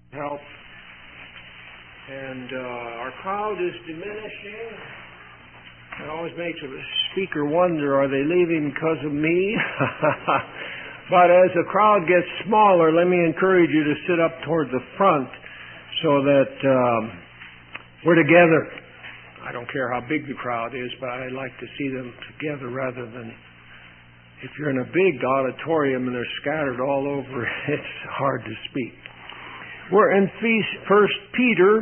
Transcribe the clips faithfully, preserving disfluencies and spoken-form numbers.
help. And uh, our crowd is diminishing. It always makes a speaker wonder, are they leaving because of me? But as the crowd gets smaller, let me encourage you to sit up toward the front so that um, we're together. I don't care how big the crowd is, but I like to see them together rather than if you're in a big auditorium and they're scattered all over, it's hard to speak. We're in First Peter.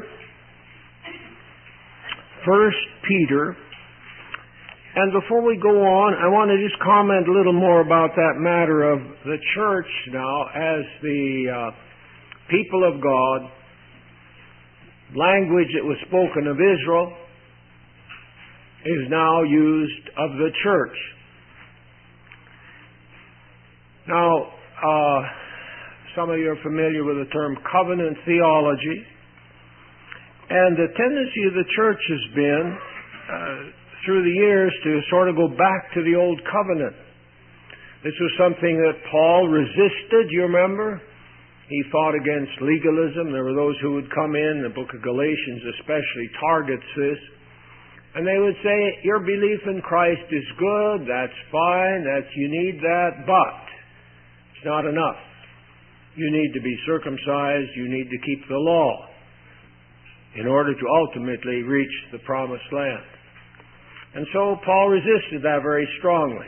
First Peter. And before we go on, I want to just comment a little more about that matter of the church now as the uh, people of God, language that was spoken of Israel is now used of the church. Now, uh, some of you are familiar with the term covenant theology, and the tendency of the church has been uh, through the years to sort of go back to the old covenant. This was something that Paul resisted, you remember? He fought against legalism. There were those who would come in, the book of Galatians especially targets this, and they would say, your belief in Christ is good, that's fine, that's you need that, but it's not enough. You need to be circumcised, you need to keep the law in order to ultimately reach the promised land. And so Paul resisted that very strongly.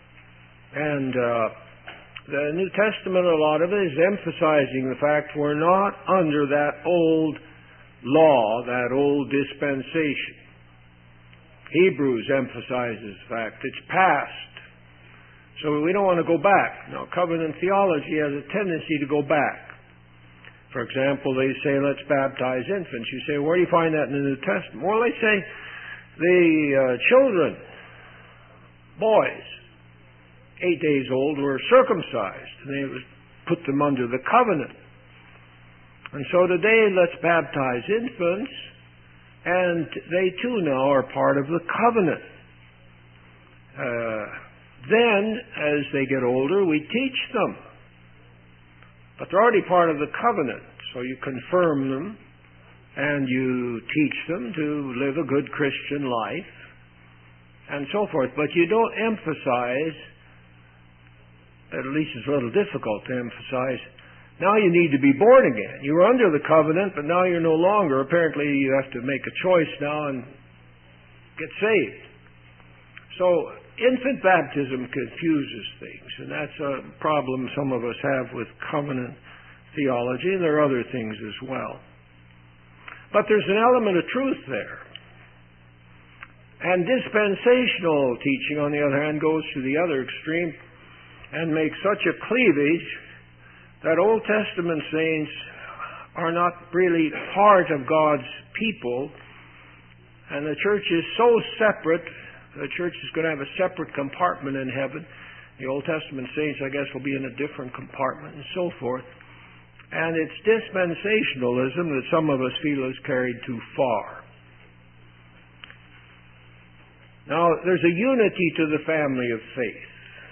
And uh, the New Testament, a lot of it is emphasizing the fact we're not under that old law, that old dispensation. Hebrews emphasizes the fact it's past. So we don't want to go back. Now, covenant theology has a tendency to go back. For example, they say, let's baptize infants. You say, where do you find that in the New Testament? Well, they say the uh, children, boys, eight days old, were circumcised. And they would put them under the covenant. And so today, let's baptize infants, and they too now are part of the covenant. Uh, then, as they get older, we teach them. But they're already part of the covenant, so you confirm them and you teach them to live a good Christian life and so forth. But you don't emphasize, at least it's a little difficult to emphasize, now you need to be born again. You were under the covenant, but now you're no longer. Apparently you have to make a choice now and get saved. So infant baptism confuses things, and that's a problem some of us have with covenant theology, and there are other things as well. But there's an element of truth there. And dispensational teaching, on the other hand, goes to the other extreme and makes such a cleavage that Old Testament saints are not really part of God's people, and the church is so separate. The church is going to have a separate compartment in heaven. The Old Testament saints, I guess, will be in a different compartment and so forth. And it's dispensationalism that some of us feel is carried too far. Now, there's a unity to the family of faith.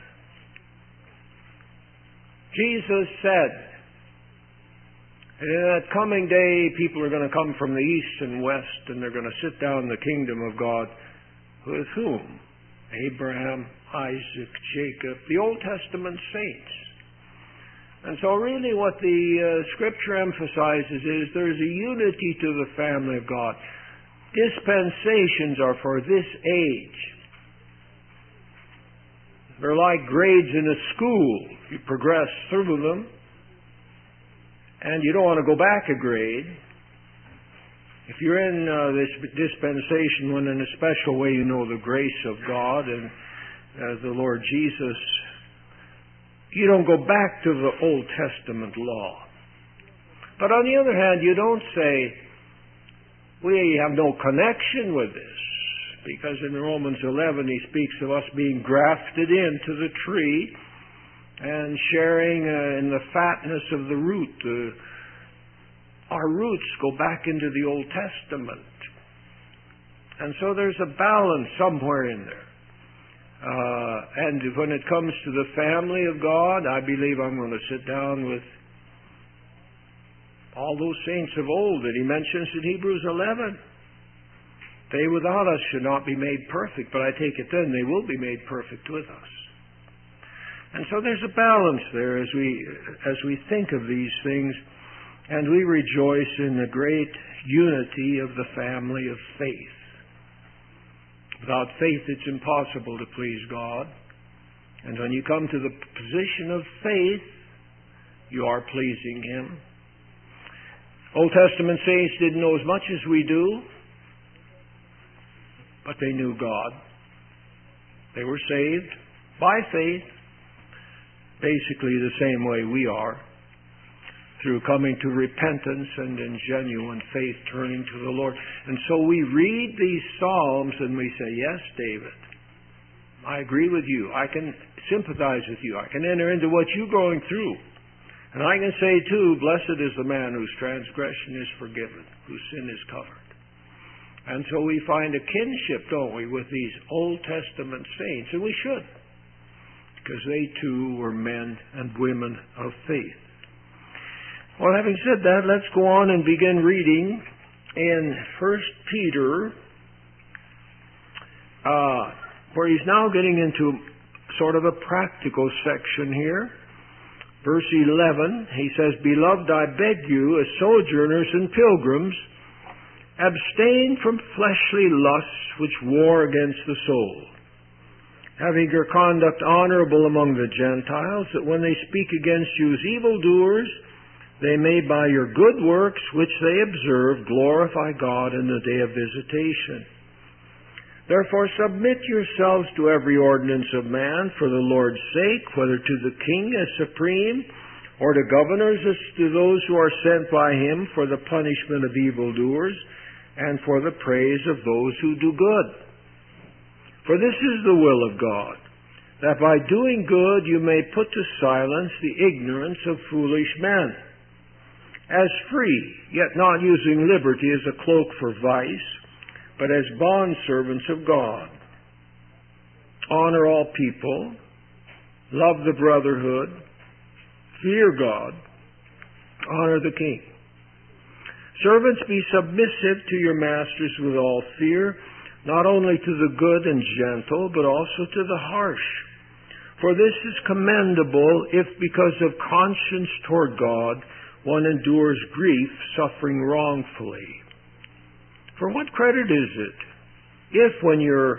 Jesus said, and in that coming day, people are going to come from the east and west, and they're going to sit down in the kingdom of God. With whom? Abraham, Isaac, Jacob, the Old Testament saints. And so really what the uh, Scripture emphasizes is there's a unity to the family of God. Dispensations are for this age. They're like grades in a school. You progress through them, and you don't want to go back a grade. If you're in uh, this dispensation, when in a special way you know the grace of God and uh, the Lord Jesus, you don't go back to the Old Testament law. But on the other hand, you don't say, we have no connection with this, because in Romans eleven he speaks of us being grafted into the tree and sharing uh, in the fatness of the root. Uh, Our roots go back into the Old Testament. And so there's a balance somewhere in there. Uh, and when it comes to the family of God, I believe I'm going to sit down with All those saints of old that he mentions in Hebrews eleven. They without us should not be made perfect, but I take it then they will be made perfect with us. And so there's a balance there as we as we think of these things, and we rejoice in the great unity of the family of faith. Without faith it's impossible to please God. And when you come to the position of faith, you are pleasing Him. Old Testament saints didn't know as much as we do, but they knew God. They were saved by faith, basically the same way we are, through coming to repentance and in genuine faith turning to the Lord. And so we read these Psalms and we say, yes, David, I agree with you. I can sympathize with you. I can enter into what you're going through. And I can say, too, blessed is the man whose transgression is forgiven, whose sin is covered. And so we find a kinship, don't we, with these Old Testament saints, and we should, because they, too, were men and women of faith. Well, having said that, let's go on and begin reading in First Peter, uh, where he's now getting into sort of a practical section here. Verse eleven, he says, Beloved, I beg you, as sojourners and pilgrims, abstain from fleshly lusts which war against the soul, having your conduct honorable among the Gentiles, that when they speak against you as evildoers, they may by your good works which they observe glorify God in the day of visitation. Therefore submit yourselves to every ordinance of man for the Lord's sake, whether to the king as supreme, or to governors as to those who are sent by him for the punishment of evildoers, and for the praise of those who do good. For this is the will of God, that by doing good you may put to silence the ignorance of foolish men. As free, yet not using liberty as a cloak for vice, but as bondservants of God. Honor all people, love the brotherhood, fear God, honor the king. Servants, be submissive to your masters with all fear, not only to the good and gentle, but also to the harsh. For this is commendable if, because of conscience toward God, one endures grief, suffering wrongfully. For what credit is it if, when you're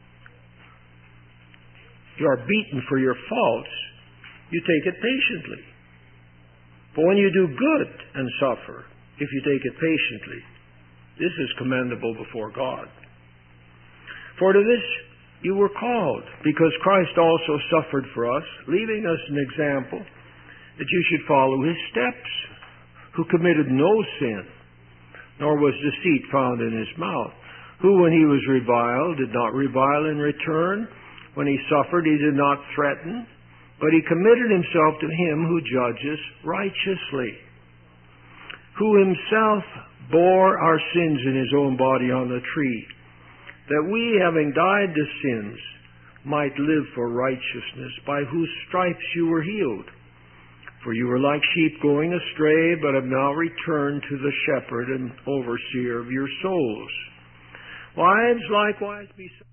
you are beaten for your faults, you take it patiently? But when you do good and suffer, if you take it patiently, this is commendable before God. For to this you were called, because Christ also suffered for us, leaving us an example that you should follow his steps, who committed no sin, nor was deceit found in his mouth, who, when he was reviled, did not revile in return. When he suffered, he did not threaten, but he committed himself to him who judges righteously, who himself bore our sins in his own body on the tree, that we, having died to sins, might live for righteousness, by whose stripes you were healed. For you were like sheep going astray, but have now returned to the shepherd and overseer of your souls. Wives, likewise, be so,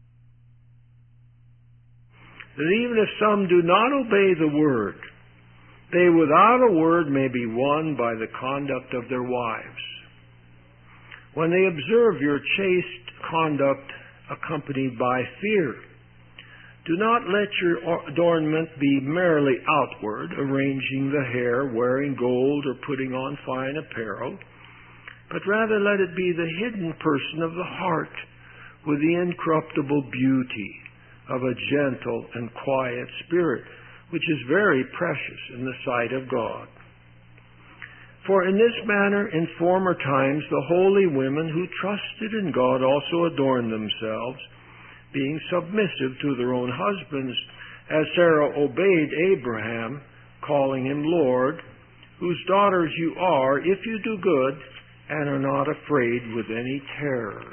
that even if some do not obey the word, they without a word may be won by the conduct of their wives, when they observe your chaste conduct accompanied by fear. Do not let your adornment be merely outward, arranging the hair, wearing gold, or putting on fine apparel, but rather let it be the hidden person of the heart, with the incorruptible beauty of a gentle and quiet spirit, which is very precious in the sight of God. For in this manner in former times the holy women who trusted in God also adorned themselves, being submissive to their own husbands, as Sarah obeyed Abraham, calling him Lord, whose daughters you are, if you do good, and are not afraid with any terror.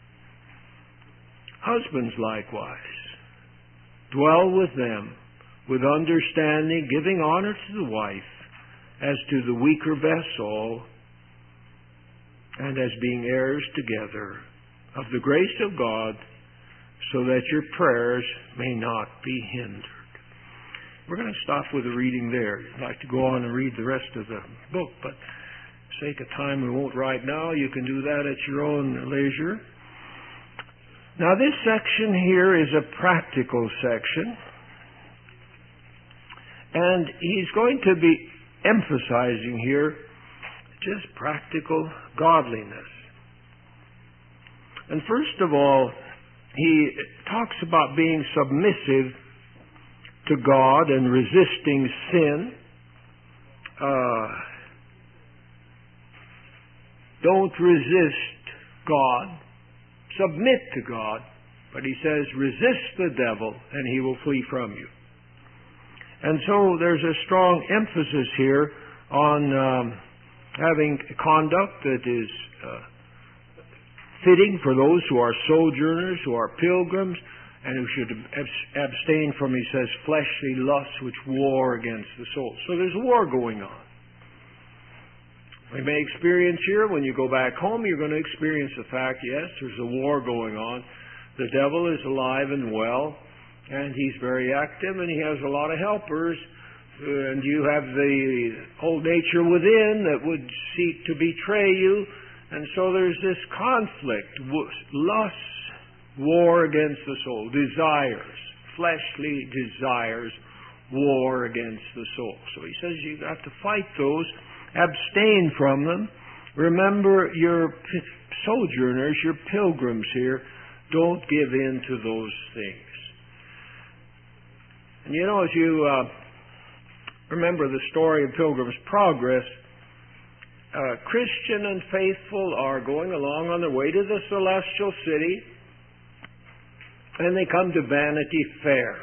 Husbands likewise, dwell with them, with understanding, giving honor to the wife, as to the weaker vessel, and as being heirs together of the grace of God, so that your prayers may not be hindered. We're going to stop with the reading there. I'd like to go on and read the rest of the book, but for sake of time we won't right now. You can do that at your own leisure. Now this section here is a practical section, and he's going to be emphasizing here just practical godliness. And first of all, he talks about being submissive to God and resisting sin. Uh, don't resist God. Submit to God. But he says, resist the devil and he will flee from you. And so there's a strong emphasis here on um, having conduct that is uh, fitting for those who are sojourners, who are pilgrims, and who should abstain from, he says, fleshly lusts which war against the soul. So there's a war going on. We may experience here, when you go back home, you're going to experience the fact, yes, there's a war going on. The devil is alive and well, and he's very active, and he has a lot of helpers. And you have the old nature within that would seek to betray you. And so there's this conflict, lust, war against the soul, desires, fleshly desires, war against the soul. So he says you've got to fight those, abstain from them. Remember, your sojourners, your pilgrims here, don't give in to those things. And you know, as you uh, remember the story of Pilgrim's Progress, Uh, Christian and faithful are going along on their way to the celestial city, and they come to Vanity Fair.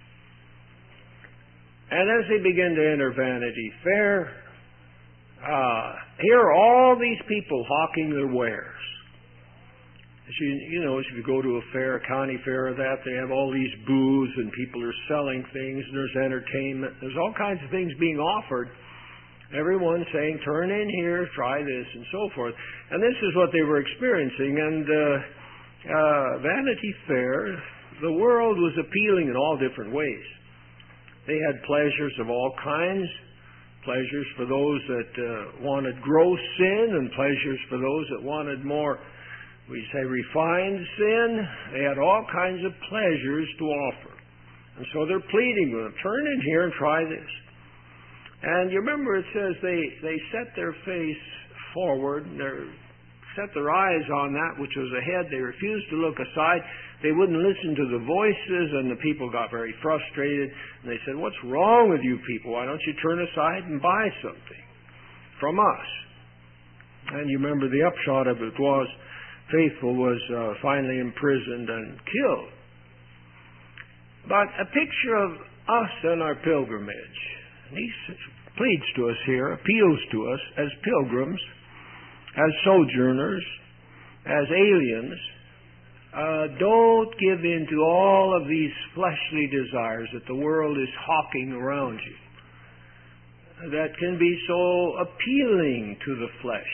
And as they begin to enter Vanity Fair, uh, here are all these people hawking their wares. As you, you know, as you go to a fair, a county fair or that, they have all these booths and people are selling things, and there's entertainment. There's all kinds of things being offered. Everyone saying, turn in here, try this, and so forth. And this is what they were experiencing. And uh, uh, Vanity Fair, the world was appealing in all different ways. They had pleasures of all kinds, pleasures for those that uh, wanted gross sin, and pleasures for those that wanted more, we say, refined sin. They had all kinds of pleasures to offer. And so they're pleading with them, turn in here and try this. And you remember it says they, they set their face forward, and set their eyes on that which was ahead. They refused to look aside. They wouldn't listen to the voices, and the people got very frustrated. And they said, what's wrong with you people? Why don't you turn aside and buy something from us? And you remember the upshot of it was Faithful was uh, finally imprisoned and killed. But a picture of us and our pilgrimage. And he pleads to us here, appeals to us as pilgrims, as sojourners, as aliens. Uh, don't give in to all of these fleshly desires that the world is hawking around you, that can be so appealing to the flesh,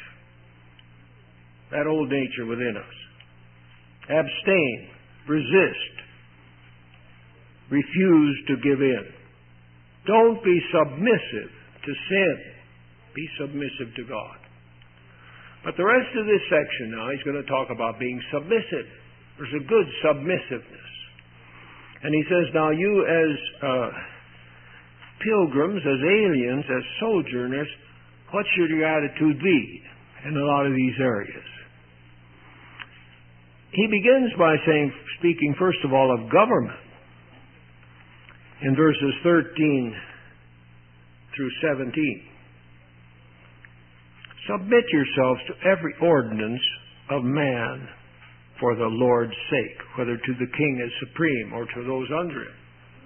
that old nature within us. Abstain, resist, refuse to give in. Don't be submissive to sin. Be submissive to God. But the rest of this section now, he's going to talk about being submissive. There's a good submissiveness. And he says, now you as uh, pilgrims, as aliens, as sojourners, what should your attitude be in a lot of these areas? He begins by saying, speaking first of all of government. In verses thirteen through seventeen. Submit yourselves to every ordinance of man for the Lord's sake, whether to the king as supreme or to those under him.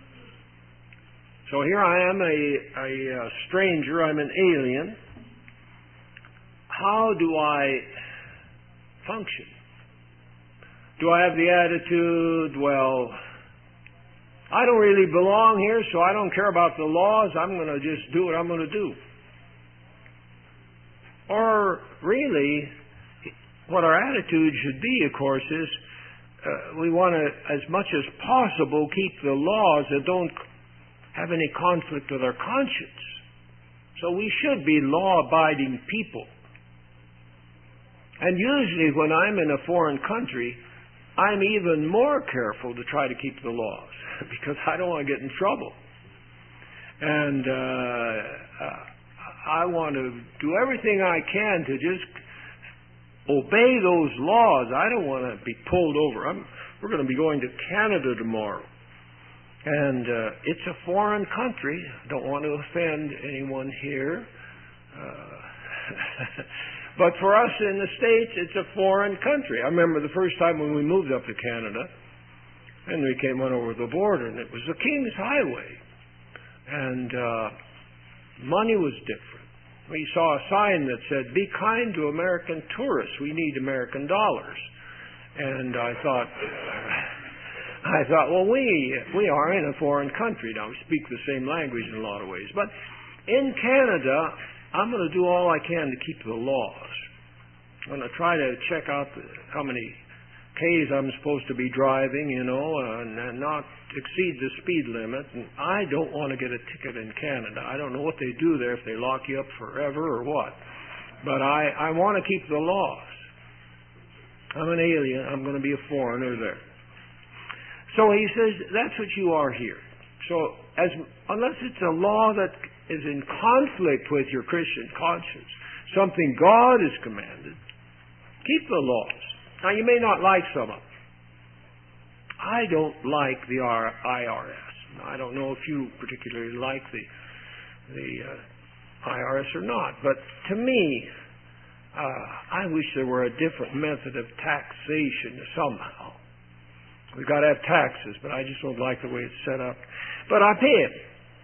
So here I am, a, a, a stranger, I'm an alien. How do I function? Do I have the attitude, well, I don't really belong here, so I don't care about the laws. I'm going to just do what I'm going to do. Or we're really, what our attitude should be, of course, is uh, we want to, as much as possible, keep the laws that don't have any conflict with our conscience. So we should be law-abiding people. And usually when I'm in a foreign country, I'm even more careful to try to keep the laws because I don't want to get in trouble. And uh, uh, I want to do everything I can to just obey those laws. I don't want to be pulled over. I'm, we're going to be going to Canada tomorrow. And uh, it's a foreign country. Don't want to offend anyone here. Uh, but for us in the States, it's a foreign country. I remember the first time when we moved up to Canada, and we came on over the border, and it was the King's Highway. And uh, money was different. We saw a sign that said, "Be kind to American tourists. We need American dollars." And I thought, I thought, well, we we are in a foreign country now. We speak the same language in a lot of ways. But in Canada, I'm going to do all I can to keep the laws. I'm going to try to check out the, how many K's I'm supposed to be driving, you know, and, and not exceed the speed limit. And I don't want to get a ticket in Canada. I don't know what they do there, if they lock you up forever or what. But I, I want to keep the laws. I'm an alien. I'm going to be a foreigner there. So he says, that's what you are here. So as unless it's a law that is in conflict with your Christian conscience, something God has commanded, keep the laws. Now, you may not like some of them. I don't like the I R S. I don't know if you particularly like the the uh, I R S or not, but to me, uh, I wish there were a different method of taxation somehow. We've got to have taxes, but I just don't like the way it's set up. But I pay it.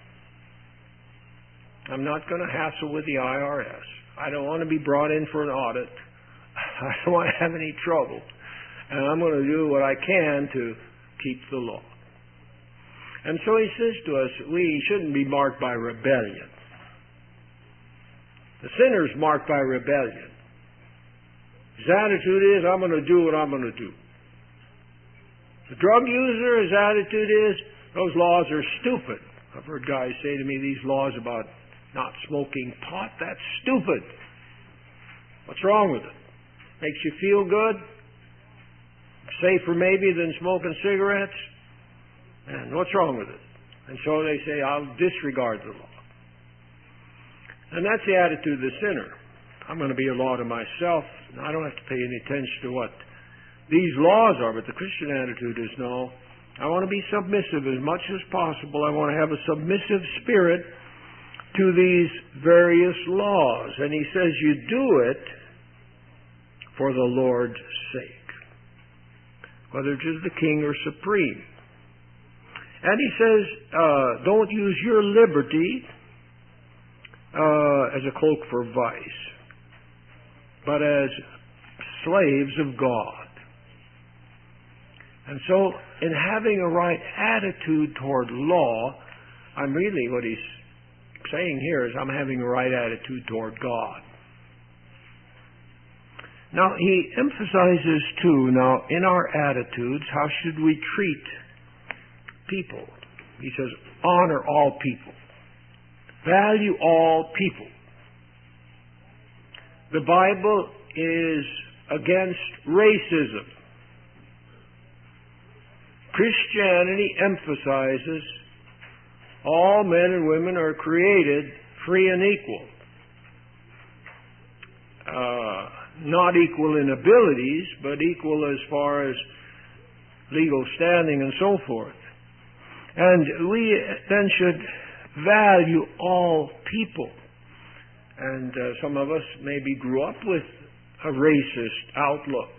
I'm not going to hassle with the I R S. I don't want to be brought in for an audit. I don't want to have any trouble. And I'm going to do what I can to keep the law. And so he says to us, we shouldn't be marked by rebellion. The sinner's marked by rebellion. His attitude is, I'm going to do what I'm going to do. The drug user, his attitude is, those laws are stupid. I've heard guys say to me, these laws about not smoking pot, that's stupid. What's wrong with it? Makes you feel good? Safer maybe than smoking cigarettes? And what's wrong with it? And so they say, I'll disregard the law. And that's the attitude of the sinner. I'm going to be a law to myself. I don't have to pay any attention to what these laws are, but the Christian attitude is, no, I want to be submissive as much as possible. I want to have a submissive spirit to these various laws. And he says you do it for the Lord's sake, whether it is the king or supreme. And he says, uh, don't use your liberty uh, as a cloak for vice, but as slaves of God. And so, in having a right attitude toward law, I'm really, what he's saying here is, I'm having a right attitude toward God. Now, he emphasizes, too, now, in our attitudes, how should we treat people? He says, honor all people. Value all people. The Bible is against racism. Christianity emphasizes all men and women are created free and equal. Uh, not equal in abilities, but equal as far as legal standing and so forth. And we then should value all people. And uh, some of us maybe grew up with a racist outlook.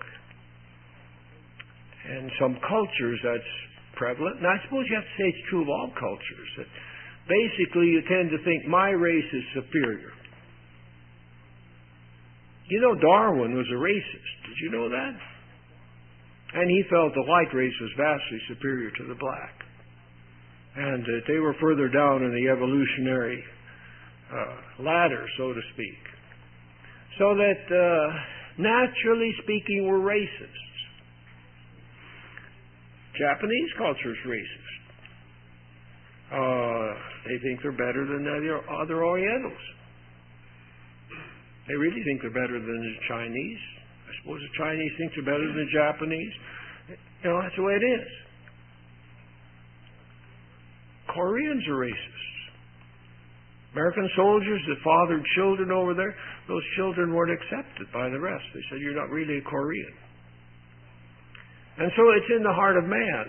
In some cultures that's prevalent. And I suppose you have to say it's true of all cultures. That basically you tend to think my race is superior. You know, Darwin was a racist. Did you know that? And he felt the white race was vastly superior to the black. And that they were further down in the evolutionary uh, ladder, so to speak. So that, uh, naturally speaking, we're racists. Japanese culture is racist. Uh, they think they're better than the other Orientals. They really think they're better than the Chinese. I suppose the Chinese think they're better than the Japanese. You know, that's the way it is. Koreans are racist. American soldiers that fathered children over there, those children weren't accepted by the rest. They said, you're not really a Korean. And so it's in the heart of man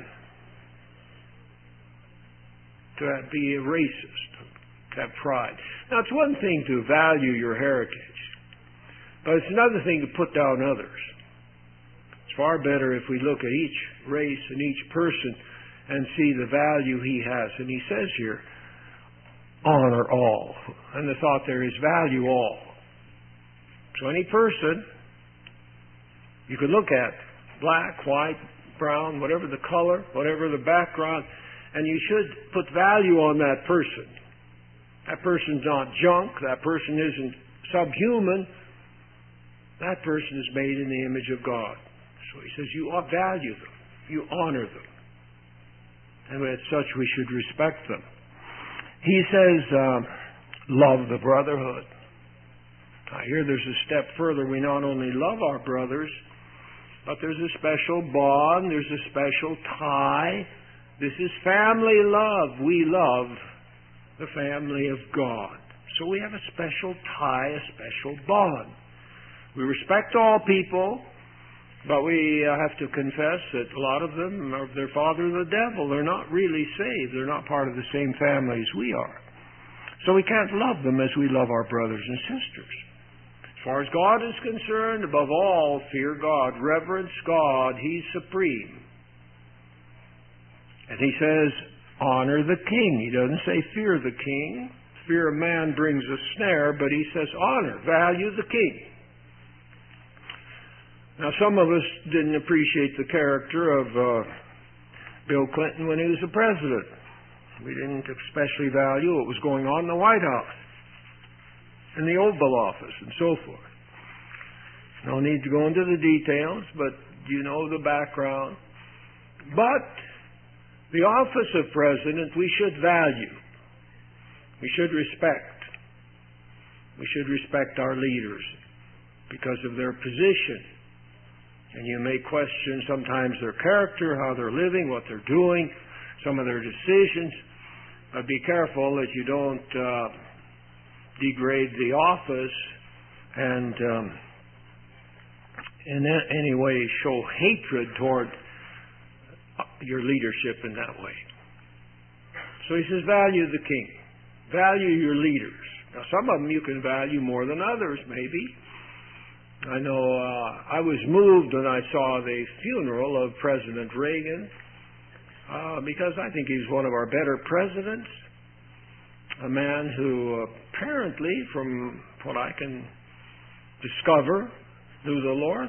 to be a racist, to have pride. Now, it's one thing to value your heritage, but it's another thing to put down others. It's far better if we look at each race and each person and see the value he has. And he says here, honor all. And the thought there is value all. So any person you could look at, black, white, brown, whatever the color, whatever the background, and you should put value on that person. That person's not junk. That person isn't subhuman. That person is made in the image of God. So he says you value them. You honor them. And as such, we should respect them. He says, uh, love the brotherhood. Now here there's a step further. We not only love our brothers, but there's a special bond. There's a special tie. This is family love. We love the family of God. So we have a special tie, a special bond. We respect all people, but we uh, have to confess that a lot of them are their father the devil. They're not really saved. They're not part of the same family as we are. So we can't love them as we love our brothers and sisters. As far as God is concerned, above all, fear God, reverence God. He's supreme. And he says, honor the king. He doesn't say fear the king. Fear of man brings a snare, but he says honor, value the king. Now, some of us didn't appreciate the character of uh, Bill Clinton when he was the president. We didn't especially value what was going on in the White House, in the Oval Office, and so forth. No need to go into the details, but you know the background. But the office of president we should value. We should respect. We should respect our leaders because of their position. And you may question sometimes their character, how they're living, what they're doing, some of their decisions. But be careful that you don't uh, degrade the office and um, in any way show hatred toward your leadership in that way. So he says, value the king. Value your leaders. Now, some of them you can value more than others, maybe. I know uh, I was moved when I saw the funeral of President Reagan uh, because I think he's one of our better presidents. A man who apparently, from what I can discover, knew the Lord.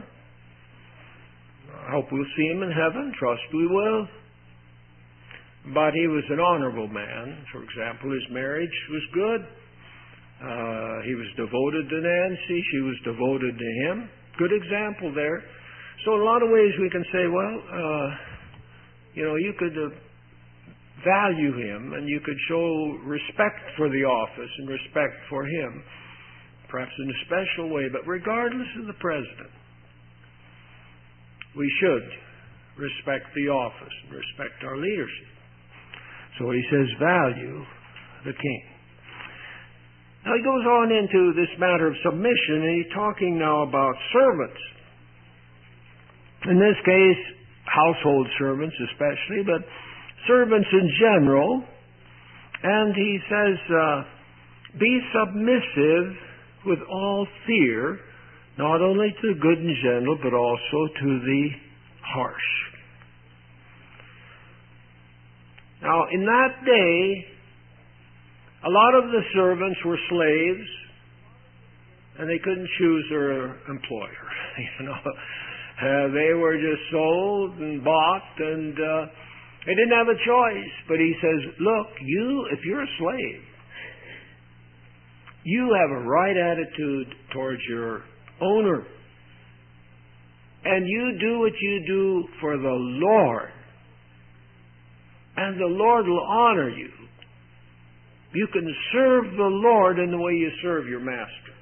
I hope we'll see him in heaven. Trust we will. But he was an honorable man. For example, his marriage was good. Uh, he was devoted to Nancy. She was devoted to him. Good example there. So in a lot of ways we can say, well, uh, you know, you could uh, value him and you could show respect for the office and respect for him, perhaps in a special way. But regardless of the president, we should respect the office and respect our leadership. So he says, value the king. Now he goes on into this matter of submission, and he's talking now about servants. In this case, household servants especially, but servants in general. And he says, uh, be submissive with all fear, not only to the good and gentle, but also to the harsh. Now, in that day, a lot of the servants were slaves, and they couldn't choose their employer. You know, uh, they were just sold and bought, and uh, they didn't have a choice. But he says, look, you, if you're a slave, you have a right attitude towards your owner. And you do what you do for the Lord. And the Lord will honor you. You can serve the Lord in the way you serve your master.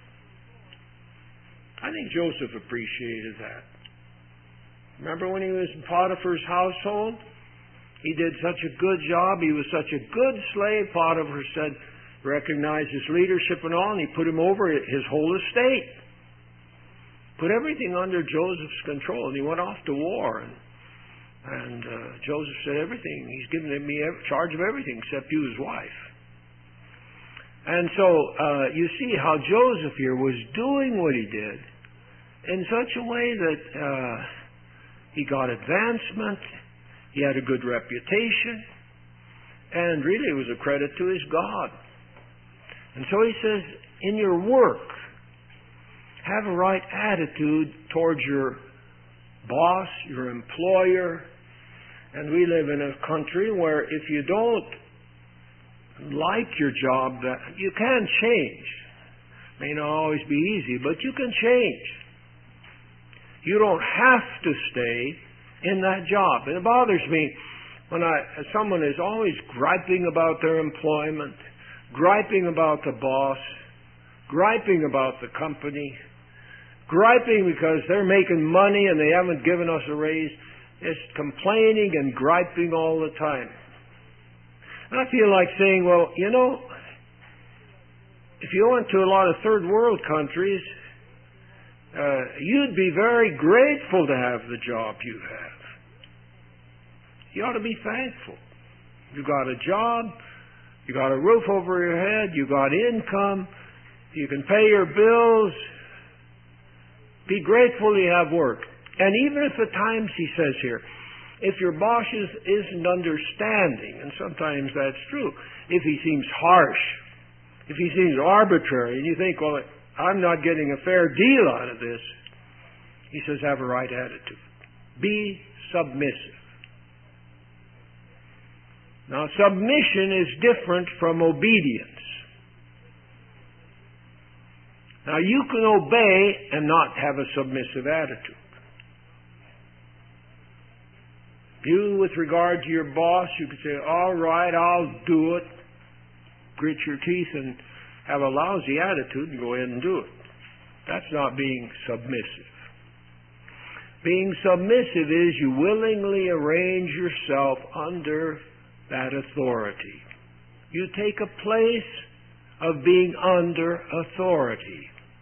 I think Joseph appreciated that. Remember when he was in Potiphar's household? He did such a good job. He was such a good slave. Potiphar said, recognized his leadership and all, and he put him over his whole estate. Put everything under Joseph's control, and he went off to war. And, and uh, Joseph said, everything, he's given me charge of everything except you, his wife. And so uh, you see how Joseph here was doing what he did in such a way that uh, he got advancement, he had a good reputation, and really it was a credit to his God. And so he says, in your work, have a right attitude towards your boss, your employer. And we live in a country where if you don't like your job, that you can change. May not always be easy, but you can change. You don't have to stay in that job. And it bothers me when I, someone is always griping about their employment, griping about the boss, griping about the company, griping because they're making money and they haven't given us a raise. It's complaining and griping all the time. And I feel like saying, well, you know, if you went to a lot of third world countries, uh, you'd be very grateful to have the job you have. You ought to be thankful. You got a job, you got a roof over your head, you got income, you can pay your bills. Be grateful you have work. And even if at times, he says here, if your boss is, isn't understanding, and sometimes that's true, if he seems harsh, if he seems arbitrary, and you think, well, I'm not getting a fair deal out of this, he says, have a right attitude. Be submissive. Now, submission is different from obedience. Now, you can obey and not have a submissive attitude. You, with regard to your boss, you could say, all right, I'll do it. Grit your teeth and have a lousy attitude and go ahead and do it. That's not being submissive. Being submissive is you willingly arrange yourself under that authority. You take a place of being under authority.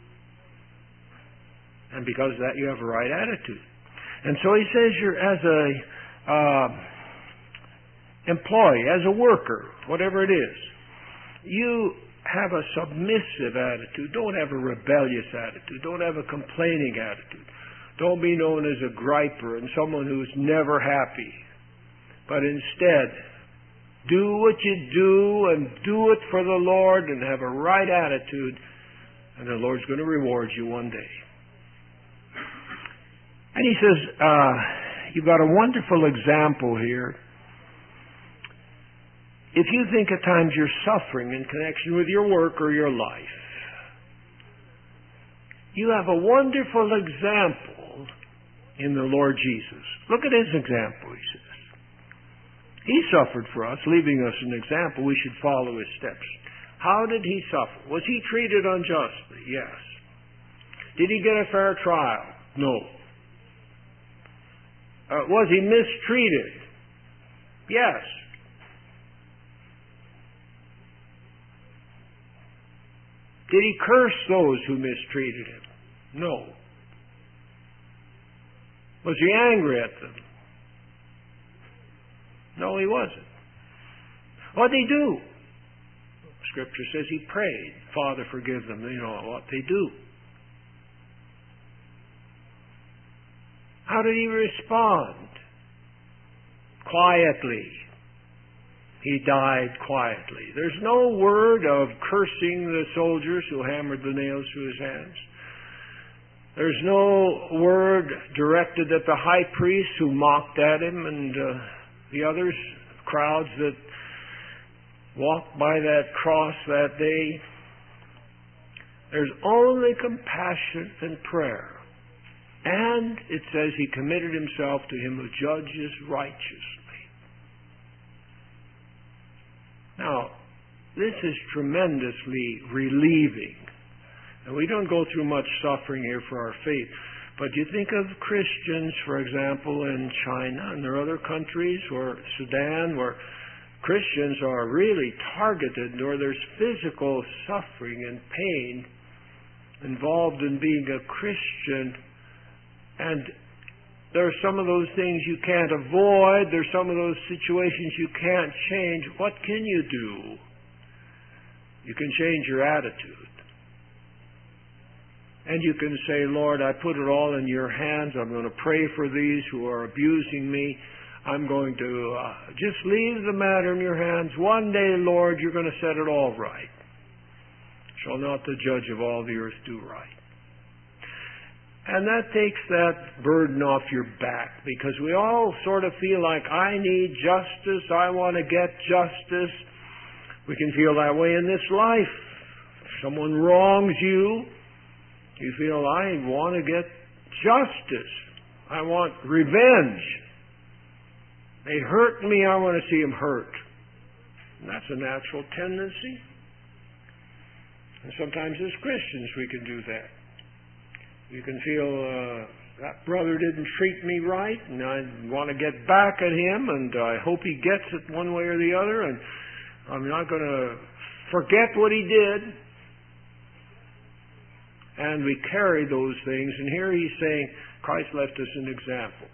And because of that, you have a right attitude. And so he says you're as a uh, employee, as a worker, whatever it is, you have a submissive attitude. Don't have a rebellious attitude. Don't have a complaining attitude. Don't be known as a griper and someone who's never happy. But instead, do what you do and do it for the Lord and have a right attitude, and the Lord's going to reward you one day. And he says, uh, you've got a wonderful example here. If you think at times you're suffering in connection with your work or your life, you have a wonderful example in the Lord Jesus. Look at his example, he says. He suffered for us, leaving us an example. We should follow his steps. How did he suffer? Was he treated unjustly? Yes. Did he get a fair trial? No. Uh, was he mistreated? Yes. Did he curse those who mistreated him? No. Was he angry at them? No, he wasn't. What did he do? Scripture says he prayed, Father, forgive them. They know what they do. How did he respond? Quietly. He died quietly. There's no word of cursing the soldiers who hammered the nails through his hands. There's no word directed at the high priest who mocked at him and uh, the others, crowds that walked by that cross that day. There's only compassion and prayer. And it says he committed himself to him who judges righteously. Now, this is tremendously relieving. And we don't go through much suffering here for our faith. But you think of Christians, for example, in China and there are other countries, or Sudan, where Christians are really targeted, or there's physical suffering and pain involved in being a Christian. And there are some of those things you can't avoid. There's some of those situations you can't change. What can you do? You can change your attitude. And you can say, Lord, I put it all in your hands. I'm going to pray for these who are abusing me. I'm going to uh, just leave the matter in your hands. One day, Lord, you're going to set it all right. Shall not the judge of all the earth do right? And that takes that burden off your back, because we all sort of feel like, I need justice. I want to get justice. We can feel that way in this life. If someone wrongs you, you feel, I want to get justice. I want revenge. They hurt me, I want to see them hurt. And that's a natural tendency. And sometimes as Christians we can do that. You can feel, uh, that brother didn't treat me right, and I want to get back at him, and I hope he gets it one way or the other, and I'm not going to forget what he did. And we carry those things. And here he's saying, Christ left us an example.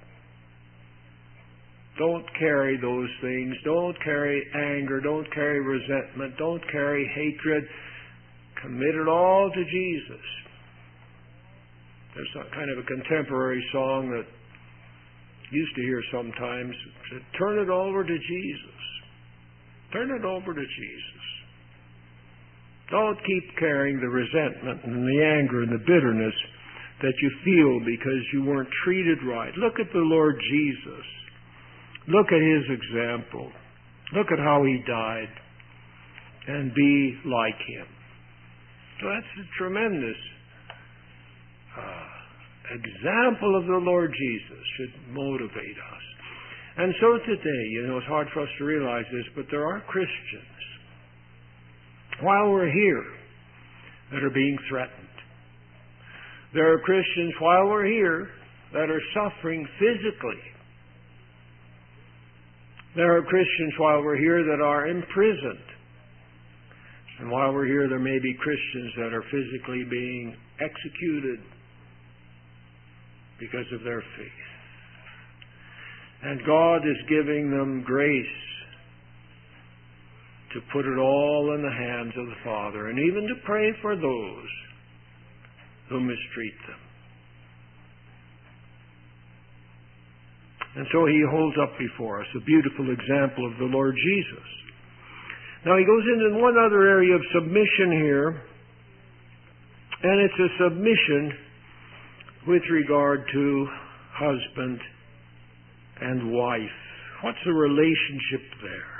Don't carry those things. Don't carry anger. Don't carry resentment. Don't carry hatred. Commit it all to Jesus. There's a kind of a contemporary song that I used to hear sometimes. It said, turn it over to Jesus. Turn it over to Jesus. Don't keep carrying the resentment and the anger and the bitterness that you feel because you weren't treated right. Look at the Lord Jesus. Look at His example. Look at how He died. And be like Him. So that's a tremendous uh, example of the Lord Jesus. Should motivate us. And so today, you know, it's hard for us to realize this, but there are Christians, while we're here, that are being threatened. There are Christians, while we're here, that are suffering physically. There are Christians, while we're here, that are imprisoned. And while we're here, there may be Christians that are physically being executed because of their faith. And God is giving them grace to put it all in the hands of the Father, and even to pray for those who mistreat them. And so He holds up before us a beautiful example of the Lord Jesus. Now He goes into one other area of submission here, and it's a submission with regard to husband and wife. What's the relationship there?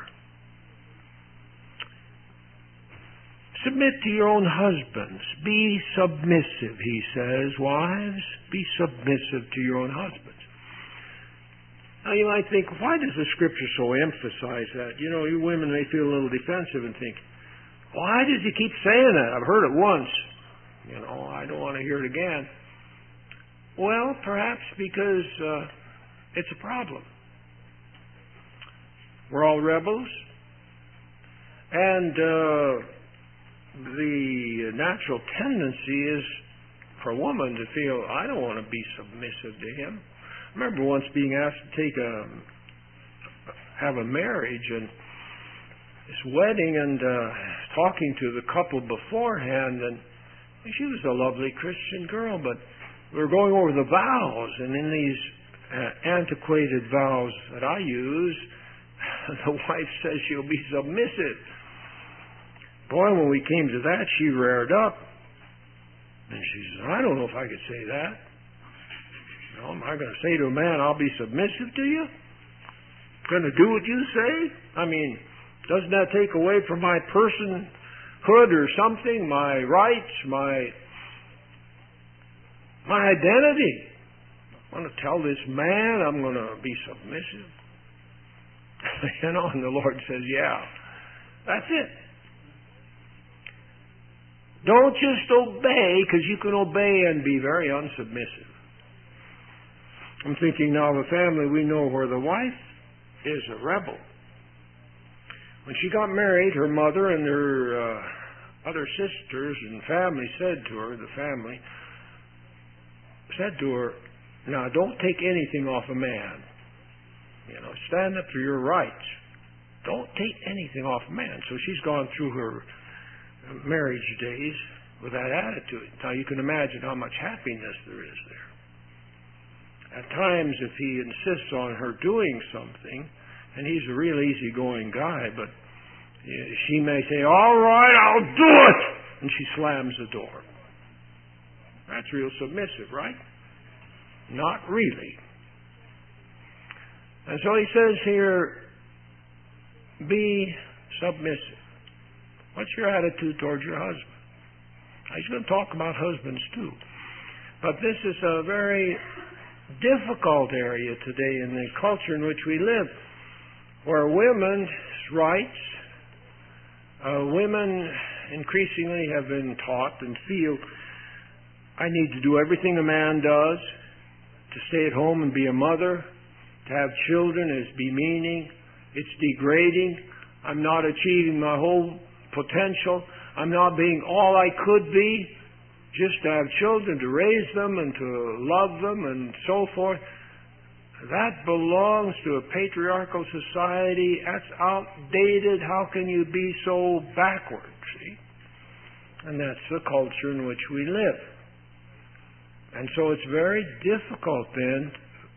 Submit to your own husbands. Be submissive, he says. Wives, be submissive to your own husbands. Now you might think, why does the Scripture so emphasize that? You know, you women may feel a little defensive and think, why does he keep saying that? I've heard it once. You know, I don't want to hear it again. Well, perhaps because uh, it's a problem. We're all rebels. And uh, the natural tendency is for a woman to feel, I don't want to be submissive to him. I remember once being asked to take a, have a marriage and this wedding, and uh, talking to the couple beforehand, and she was a lovely Christian girl, but we were going over the vows, and in these uh, antiquated vows that I use, the wife says she'll be submissive. Boy, when we came to that, she reared up. And she says, I don't know if I could say that. You know, am I going to say to a man, I'll be submissive to you? Going to do what you say? I mean, doesn't that take away from my person, hood or something, my rights, my my identity. I'm going to tell this man I'm going to be submissive. You know, and the Lord says, yeah, that's it. Don't just obey, because you can obey and be very unsubmissive. I'm thinking now of a family we know where the wife is a rebel. When she got married, her mother and her uh, other sisters and family said to her, the family said to her, now don't take anything off a man. You know, stand up for your rights. Don't take anything off a man. So she's gone through her marriage days with that attitude. Now you can imagine how much happiness there is there. At times, if he insists on her doing something, and he's a real easygoing guy, but she may say, all right, I'll do it, and she slams the door. That's real submissive, right? Not really. And so he says here, be submissive. What's your attitude towards your husband? He's going to talk about husbands too. But this is a very difficult area today in the culture in which we live, where women's rights, uh, women increasingly have been taught and feel, I need to do everything a man does, to stay at home and be a mother, to have children is demeaning, it's degrading, I'm not achieving my whole potential, I'm not being all I could be, just to have children, to raise them and to love them and so forth. That belongs to a patriarchal society. That's outdated. How can you be so backward, see? And that's the culture in which we live. And so it's very difficult then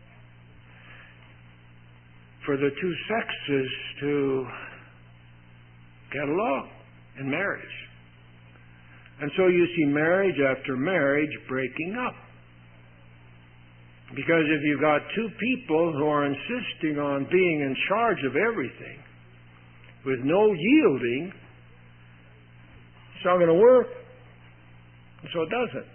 for the two sexes to get along in marriage. And so you see marriage after marriage breaking up. Because if you've got two people who are insisting on being in charge of everything with no yielding, it's not going to work. And so it doesn't.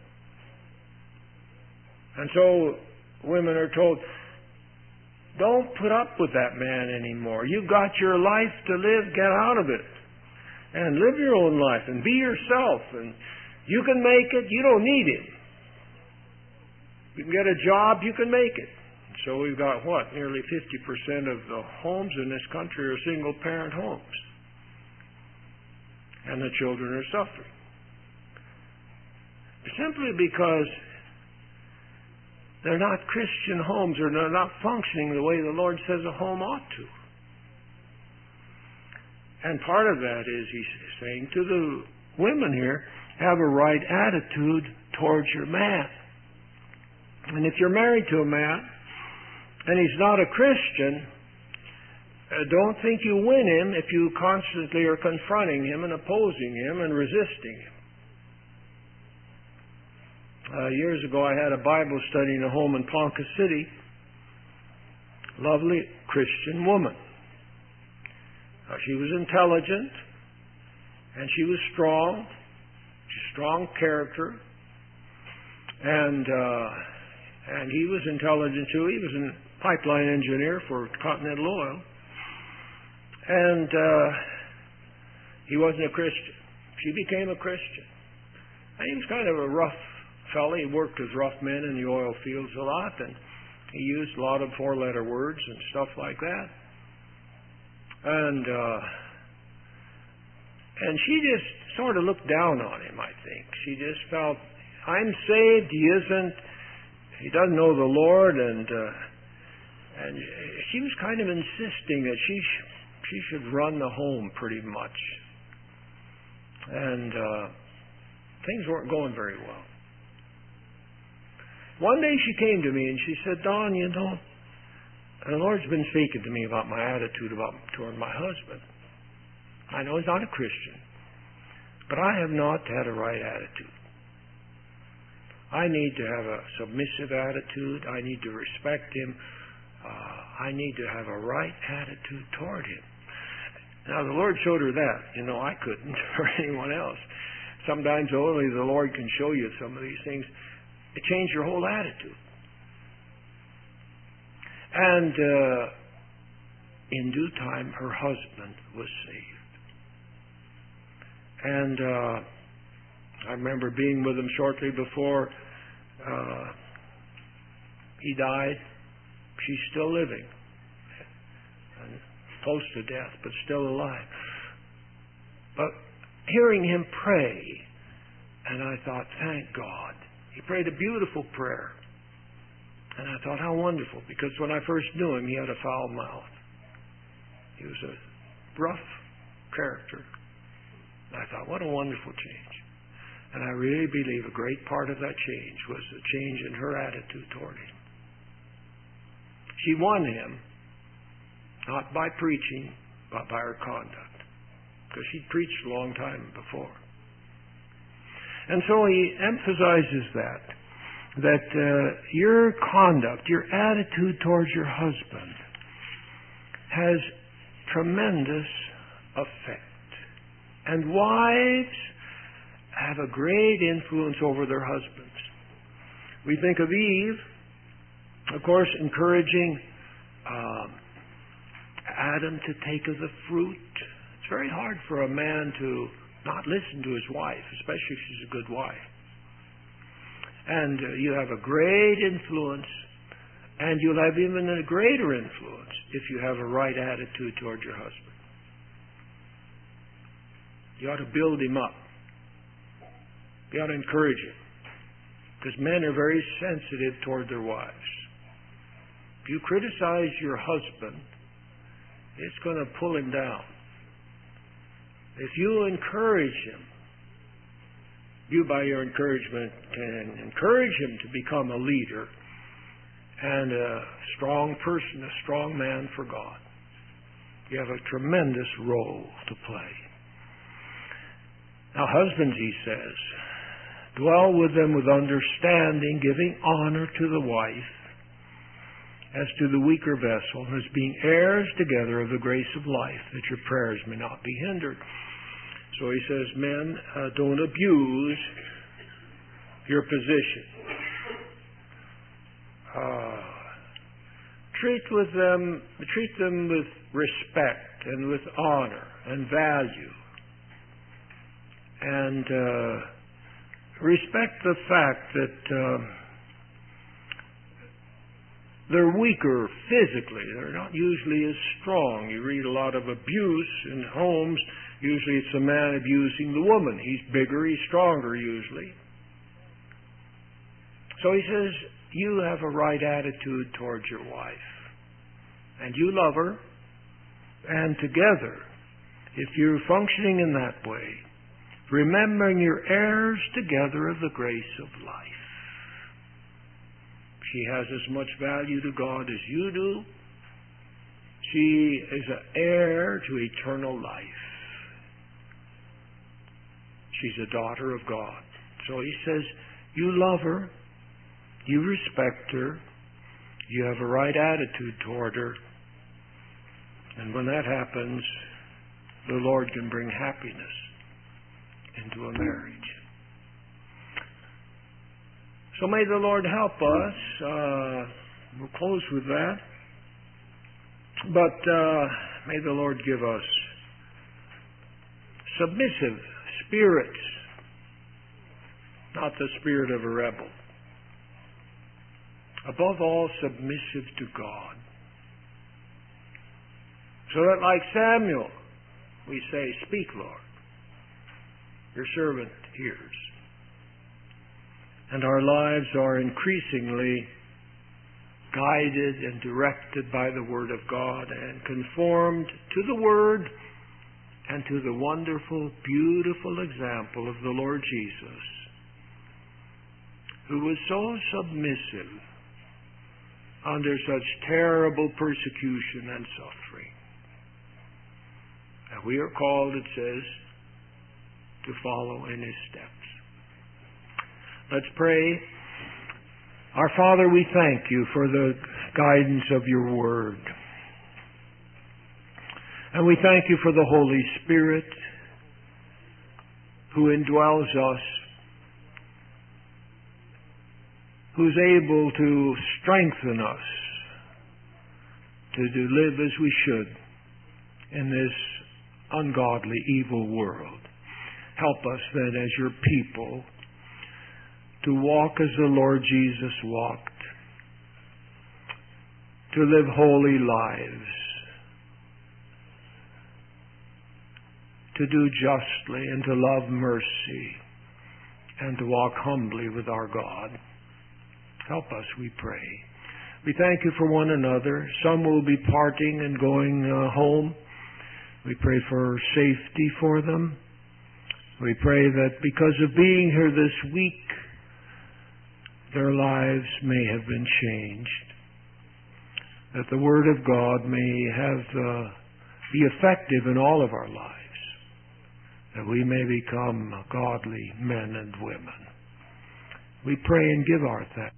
And so women are told, don't put up with that man anymore. You've got your life to live, get out of it. And live your own life and be yourself. And you can make it, you don't need him. You can get a job, you can make it. So we've got what? Nearly fifty percent of the homes in this country are single parent homes. And the children are suffering. Simply because they're not Christian homes, or they're not functioning the way the Lord says a home ought to. And part of that is, he's saying to the women here, have a right attitude towards your man. And if you're married to a man, and he's not a Christian, uh, don't think you win him if you constantly are confronting him and opposing him and resisting him. Uh, years ago I had a Bible study in a home in Ponca City. Lovely Christian woman. Uh, she was intelligent, and she was strong, strong character, and uh, and he was intelligent too. He was a pipeline engineer for Continental Oil, and uh, he wasn't a Christian. She became a Christian. And he was kind of a rough fellow. He worked with rough men in the oil fields a lot, and he used a lot of four-letter words and stuff like that. And uh, and she just sort of looked down on him, I think. She just felt, I'm saved, he isn't, he doesn't know the Lord, and uh, and she was kind of insisting that she sh- she should run the home pretty much. And uh, things weren't going very well. One day she came to me and she said, Don, you know, the Lord's been speaking to me about my attitude about toward my husband. I know he's not a Christian, but I have not had a right attitude. I need to have a submissive attitude. I need to respect him. Uh, I need to have a right attitude toward him. Now, the Lord showed her that. You know, I couldn't, or anyone else. Sometimes only the Lord can show you some of these things. It changed her whole attitude. And uh, in due time, her husband was saved. And uh, I remember being with him shortly before uh, he died. She's still living. And close to death, but still alive. But hearing him pray, and I thought, thank God. He prayed a beautiful prayer. And I thought, how wonderful, because when I first knew him, he had a foul mouth. He was a rough character. And I thought, what a wonderful change. And I really believe a great part of that change was the change in her attitude toward him. She won him, not by preaching, but by her conduct. Because she'd preached a long time before. And so he emphasizes that, that uh, your conduct, your attitude towards your husband has tremendous effect. And wives have a great influence over their husbands. We think of Eve, of course, encouraging um, Adam to take of the fruit. It's very hard for a man to not listen to his wife, especially if she's a good wife. And uh, you have a great influence, and you'll have even a greater influence if you have a right attitude toward your husband. You ought to build him up. You ought to encourage him. Because men are very sensitive toward their wives. If you criticize your husband, it's going to pull him down. If you encourage him, you by your encouragement can encourage him to become a leader and a strong person, a strong man for God. You have a tremendous role to play. Now, husbands, he says, dwell with them with understanding, giving honor to the wife as to the weaker vessel, and as being heirs together of the grace of life, that your prayers may not be hindered. So he says, men, uh, don't abuse your position. Uh, treat with them, treat them with respect and with honor and value, and uh, respect the fact that uh, they're weaker physically. They're not usually as strong. You read a lot of abuse in homes. Usually it's a man abusing the woman. He's bigger, he's stronger usually. So he says, you have a right attitude towards your wife. And you love her. And together, if you're functioning in that way, remembering you're heirs together of the grace of life. She has as much value to God as you do. She is an heir to eternal life. She's a daughter of God. So he says, you love her, you respect her, you have a right attitude toward her, and when that happens, the Lord can bring happiness into a marriage. So may the Lord help us. Uh, we'll close with that. But uh, may the Lord give us submissive spirits, not the spirit of a rebel. Above all, submissive to God. So that like Samuel, we say, speak, Lord. Your servant hears. And our lives are increasingly guided and directed by the Word of God and conformed to the Word and to the wonderful, beautiful example of the Lord Jesus, who was so submissive under such terrible persecution and suffering. And we are called, it says, to follow in His steps. Let's pray. Our Father, we thank You for the guidance of Your Word. And we thank you for the Holy Spirit who indwells us, who's able to strengthen us to do, live as we should in this ungodly, evil world. Help us then as your people to walk as the Lord Jesus walked, to live holy lives, to do justly and to love mercy and to walk humbly with our God. Help us, we pray. We thank you for one another. Some will be parting and going uh, home. We pray for safety for them. We pray that because of being here this week, their lives may have been changed. That the Word of God may have uh, be effective in all of our lives. That we may become godly men and women. We pray and give our thanks.